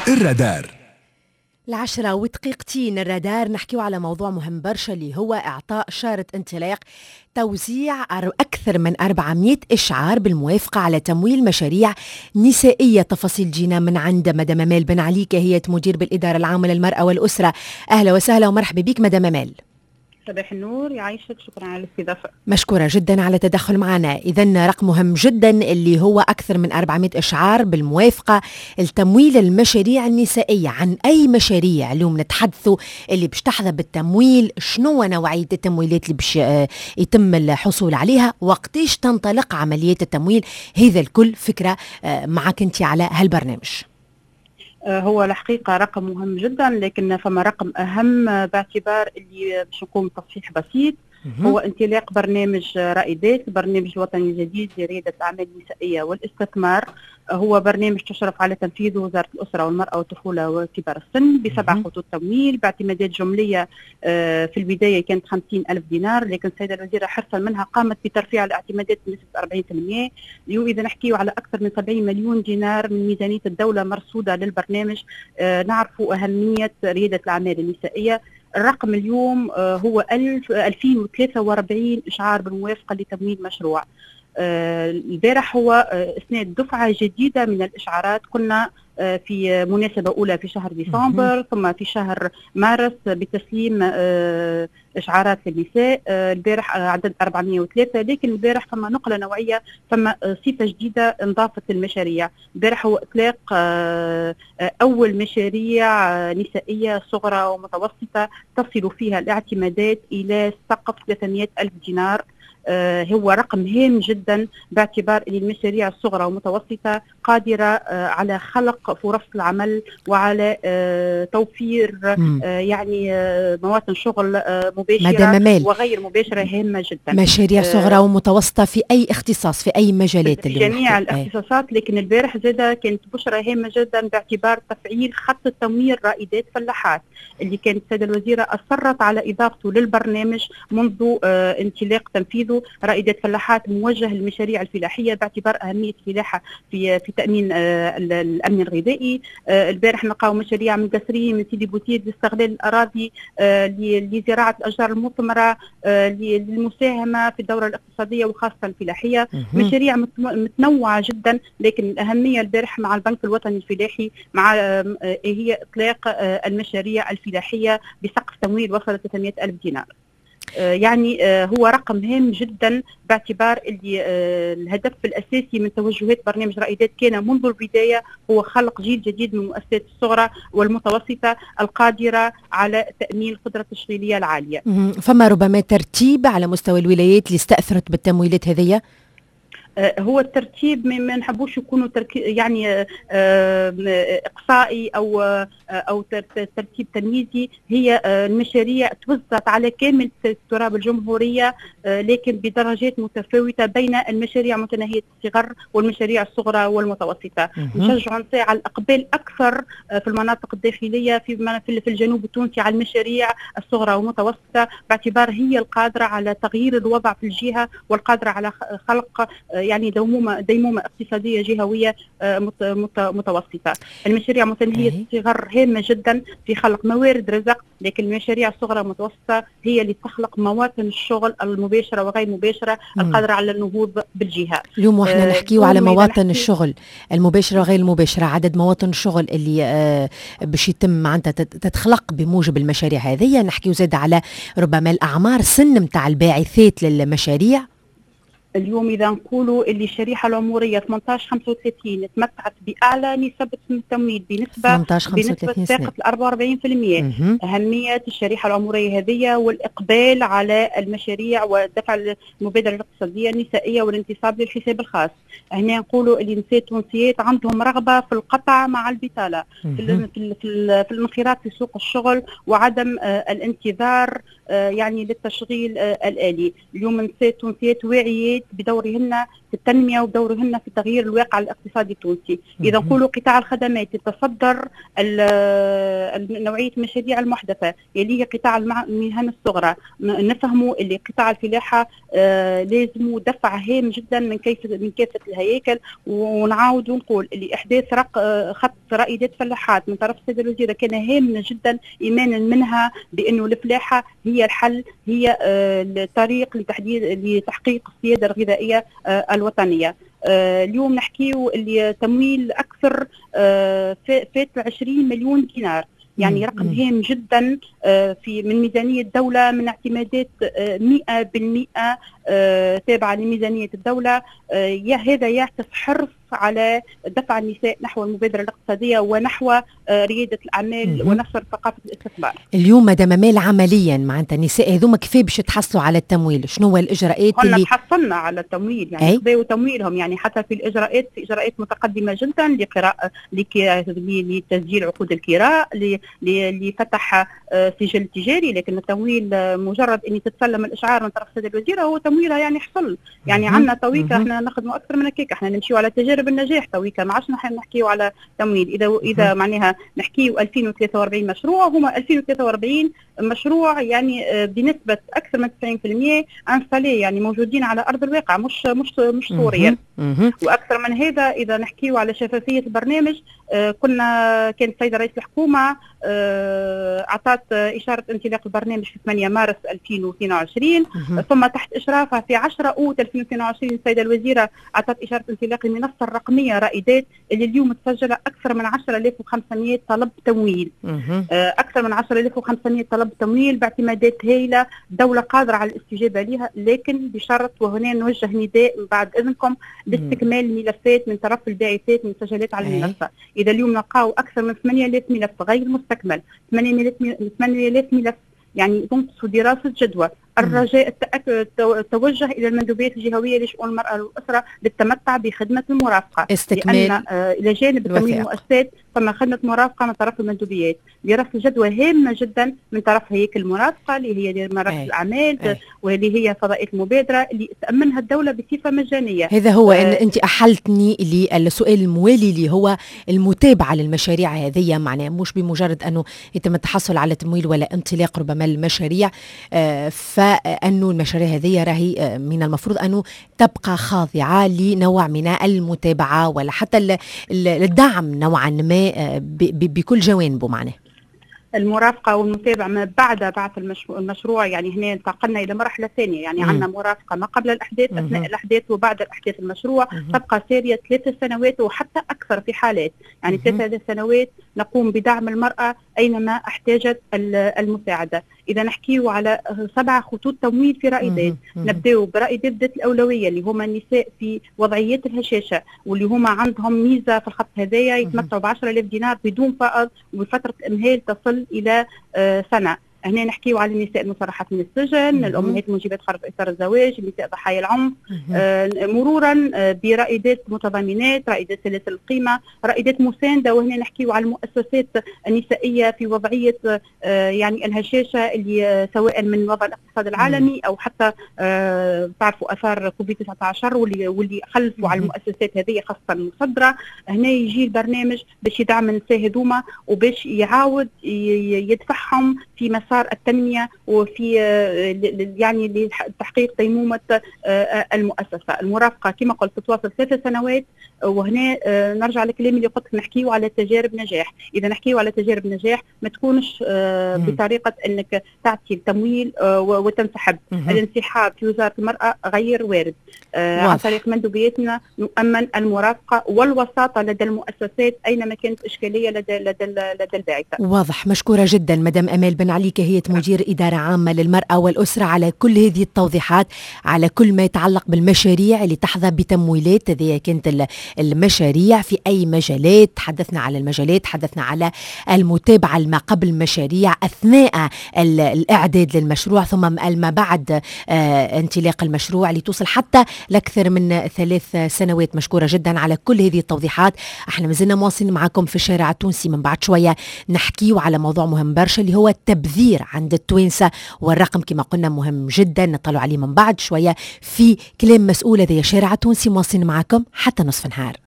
الرادار 10:02 الرادار. نحكيو على موضوع مهم برشا اللي هو إعطاء شارة انطلاق توزيع أكثر من 400 إشعار بالموافقة على تمويل مشاريع نسائية. تفاصيل جينا من عند مدام أمال بن علي كهية مدير بالإدارة العامة للمرأة والأسرة. أهلا وسهلا ومرحبا بك مدام أمال. صباح النور، يعيشك، شكرا على الاستضافة. مشكورة جدا على التدخل معنا. إذن رقم مهم جدا اللي هو أكثر من 400 إشعار بالموافقة التمويل المشاريع النسائية. عن أي مشاريع اليوم نتحدثوا اللي باش تحظى بالتمويل؟ شنو نوعية التمويلات اللي باش يتم الحصول عليها؟ وقتاش تنطلق عمليات التمويل؟ هذا الكل فكرة معك انت على هالبرنامج. هو الحقيقة رقم مهم جدا، لكن فما رقم أهم باعتبار اللي باش نقوم بتصحيح بسيط. هو انطلاق برنامج رائدات، البرنامج الوطني الجديد لريادة الأعمال النسائية والاستثمار. هو برنامج تشرف على تنفيذه وزارة الأسرة والمرأة والطفولة وكبار السن ب7 خطوط تمويل باعتمادات جملية. في البداية كانت 50,000 دينار، لكن السيدة الوزيرة حرصا منها قامت بترفيع الاعتمادات بنسبة 40%. اليوم إذا نحكيه على أكثر من 70 مليون دينار من ميزانية الدولة مرصودة للبرنامج. نعرفوا أهمية ريادة الأعمال النسائية. الرقم اليوم هو 2043 إشعار بالموافقة لتمويل مشروع. البارح هو إسناد دفعة جديدة من الإشعارات. كنا في مناسبة أولى في شهر ديسمبر، ثم في شهر مارس بتسليم إشعارات للنساء. البارح عدد 403، لكن البارح فما نقلة نوعية، فما صفة جديدة انضافت للمشاريع. البارح هو إطلاق أول مشاريع نسائية صغرى ومتوسطة تصل فيها الاعتمادات إلى سقف 300,000 دينار. هو رقم هام جدا باعتبار أن المشاريع الصغرى والمتوسطة قادرة على خلق فرص العمل وعلى توفير يعني مواطن شغل مباشرة وغير مباشرة هامة جدا. مشاريع صغرى ومتوسطة في أي اختصاص، في أي مجالات؟ في جميع الاختصاصات. لكن البارح زادة كانت بشرة هامة جدا باعتبار تفعيل خط التمويل رائدات فلاحات اللي كانت السيدة الوزيرة أصرت على إضافته للبرنامج منذ انطلاق تنفيذه. رائدات فلاحات موجه للمشاريع الفلاحية باعتبار أهمية الفلاحة في تأمين الأمن الغذائي. البارح نلقاو مشاريع من قصرين من سيدي بوتيد لاستغلال الأراضي لزراعة الأشجار المثمرة للمساهمة في الدورة الاقتصادية وخاصة الفلاحية. مشاريع متنوعة جدا، لكن الأهمية البارح مع البنك الوطني الفلاحي مع هي إطلاق المشاريع الفلاحية بسقف تمويل وصل 300,000 دينار. يعني هو رقم هام جدا باعتبار اللي الهدف الأساسي من توجهات برنامج رائدات كان منذ البداية هو خلق جيل جديد من المؤسسات الصغرى والمتوسطة القادرة على تأمين القدرة التشغيلية العالية. فما ربما ترتيب على مستوى الولايات اللي استأثرت بالتمويلات هذه؟ هو الترتيب ما نحبوش يكونوا يعني اقصائي او ترتيب تمييزي. هي المشاريع توزعت على كامل التراب الجمهوريه، لكن بدرجات متفاوته بين المشاريع متناهيه الصغر والمشاريع الصغرى والمتوسطه. نشجعوا على الاقبال اكثر في المناطق الداخليه في الجنوب التونسي على المشاريع الصغرى والمتوسطه باعتبار هي القادره على تغيير الوضع في الجهه والقادره على خلق يعني ديمومة اقتصادية جهوية متوسطة. المشاريع متناهية الصغر هامة جدا في خلق موارد رزق، لكن المشاريع الصغرى المتوسطة هي اللي تخلق مواطن الشغل المباشرة وغير المباشرة القادرة على النهوض بالجهة. اليوم احنا نحكيو على مواطن الشغل المباشرة وغير المباشرة، عدد مواطن الشغل اللي باش يتم معناتها تتخلق بموجب المشاريع هذه. نحكيو زاد على ربما الأعمار سن متاع الباعثات للمشاريع. اليوم إذا نقولوا اللي الشريحة العمرية 18-35 تمتعت بأعلى نسبة التمويل بنسبة ساقط 44%. أهمية الشريحة العمرية هذه والإقبال على المشاريع ودفع المبادرة الاقتصادية النسائية والانتصاب للحساب الخاص. هنا نقولوا اللي النساء التونسيات عندهم رغبة في القطع مع البطالة في الانخراط في سوق الشغل وعدم الانتظار يعني للتشغيل الآلي. اليوم النساء التونسيات واعيات بدورهن في التنمية ودورهن في تغيير الواقع الاقتصادي التونسي. إذا نقولوا قطاع الخدمات يتصدر نوعية المشاريع المحدثة يلي هي قطاع المهن الصغرى. نفهموا اللي قطاع الفلاحة لازم دفع هام جدا من كافة الهياكل. ونعاود ونقول اللي إحداث خط رائدات فلاحات من طرف السيد الوزير كان هام جدا إيمانا منها بأنه الفلاحة هي الحل، هي الطريق لتحقيق السيادة الغذائية الوطنية. اليوم نحكيو اللي تمويل أكثر فات 20 مليون دينار، يعني رقم هام جدا من ميزانية الدولة، من اعتمادات 100% تابعة لميزانية الدولة. هذا يعكس حرص على دفع النساء نحو المبادرة الاقتصادية ونحو ريادة الأعمال ونشر ثقافة الاستثمار. اليوم مدام أمال عمليا معناتها النساء هذوما كيف باش يتحصلوا على التمويل؟ شنو هو الإجراءات اللي تحصلنا على التمويل؟ يعني خذوا تمويلهم، يعني حتى في الإجراءات، في إجراءات متقدمة جدا لقراءة لتسجيل عقود الكراء، لفتح سجل تجاري. لكن التمويل مجرد أن تتسلم الإشعار من طرف السيد الوزير هو تمويلها يعني حصل. يعني عندنا تويكا احنا نخدموا أكثر من هكاك، احنا نمشيو على تجارب النجاح تويكا، ما عادش نحكيو على تمويل. إذا معناها نحكيو 2043 مشروع، هما 2043 مشروع يعني بنسبة أكثر من 90% انستالي، يعني موجودين على أرض الواقع، مش صوريا. وأكثر من هذا إذا نحكيو على شفافية البرنامج، كان السيد رئيس الحكومة أعطت إشارة انطلاق البرنامج في 8 مارس 2022، ثم تحت إشرافها في 10 أوت 2022 السيدة الوزيرة أعطت إشارة انطلاق المنصة الرقمية رائدات، اللي اليوم تسجل أكثر من 10,500 طلب تمويل. أكثر من 10,500 طلب تمويل باعتمادات هائلة، الدولة قادرة على الاستجابة لها، لكن بشرط، وهنا نوجه نداء بعد إذنكم لاستكمال الملفات من طرف الباعثات المسجلات على المنصة. إذا اليوم نلقاو أكثر من 8,000 ملف غير مستكمل، 8,000 ملف، يعني تنقص دراسة جدوى. الرجاء التوجه إلى المندوبيات الجهوية لشؤون المرأة والأسرة للتمتع بخدمة المرافقة، استكمال، لأن إلى جانب التمويل المؤسسات ثم خدمة مرافقة من طرف المندوبيات. دراسة الجدوى هامة جدا من طرف هيكل المرافقة اللي هي مراكز الأعمال واللي هي فضائية المبادرة اللي تأمنها الدولة بصفة مجانية. هذا هو أنت أحلتني للسؤال الموالي اللي هو المتابعة للمشاريع هذه، معناه مش بمجرد أنه يتم التحصل على تمويل ولا انطلاق ربما المشاريع، فأنه المشاريع هذه راهي من المفروض أنه تبقى خاضعة لنوع من المتابعة ولا حتى الدعم نوعا ما بكل جوانبه. معناه المرافقة والمتابعة ما بعد بعث المشروع، يعني هنا انتقلنا إلى مرحلة ثانية، يعني عندنا مرافقة ما قبل الأحداث، أثناء الأحداث وبعد الأحداث. المشروع تبقى سارية 3 سنوات وحتى أكثر في حالات، يعني 3 سنوات نقوم بدعم المرأة أينما احتاجت المساعدة. إذا نحكيو على 7 خطوط تمويل في رائدات، نبداو برائدات ذات الأولوية اللي هما النساء في وضعيات الهشاشة، واللي هما عندهم ميزة في الخط هذايا، يتمتعوا ب10,000 دينار بدون فائض وبفترة إمهال تصل إلى سنة. هنا نحكيو على النساء المصرحات من السجن، الأمهات المنجبات خارج إطار الزواج، النساء ضحايا العنف، مرورا برائدات متضامنات، رائدات سلاسل القيمة، رائدات مساندة. وهنا نحكيو على المؤسسات النسائية في وضعية يعني الهشاشة، اللي سواء من وضع الاقتصاد العالمي أو حتى تعرفوا أثار كوفيد-19 واللي خلفوا على المؤسسات هذه خاصة المصدرة. هنا يجي البرنامج باش يدعم النساء هذوما وباش يعاود يدفعهم في مسار التنمية وفي يعني لتحقيق ديمومة المؤسسة. المرافقة كما قلت تتواصل 3 سنوات. وهنا نرجع لكلامي اللي قلت نحكيو على تجارب نجاح. إذا نحكيو على تجارب نجاح ما تكونش بطريقة أنك تعطي التمويل وتنسحب. الانسحاب في وزارة المرأة غير وارد. عن طريق مندوبياتنا نؤمن المرافقة والوساطة لدى المؤسسات أينما كانت إشكالية لدى الباعثة. واضح. مشكورة جدا مدام أمال بن علي، كهية مدير إدارة عامة للمرأة والأسرة، على كل هذه التوضيحات، على كل ما يتعلق بالمشاريع اللي تحظى بتمويلات. هذه كانت المشاريع في أي مجالات، تحدثنا على المجالات، تحدثنا على المتابعة ما قبل المشاريع أثناء الإعداد للمشروع، ثم ما بعد انطلاق المشروع لتوصل حتى لأكثر من 3 سنوات. مشكورة جدا على كل هذه التوضيحات. احنا مازلنا مواصلين معكم في الشارع التونسي. من بعد شوية نحكيو على موضوع مهم برشا اللي هو التبذير عند التوانسة، والرقم كما قلنا مهم جدا نطلع عليه من بعد شوية في كلام مسؤول. هذا الشارع التونسي، مواصلين معكم حتى نصف النهار.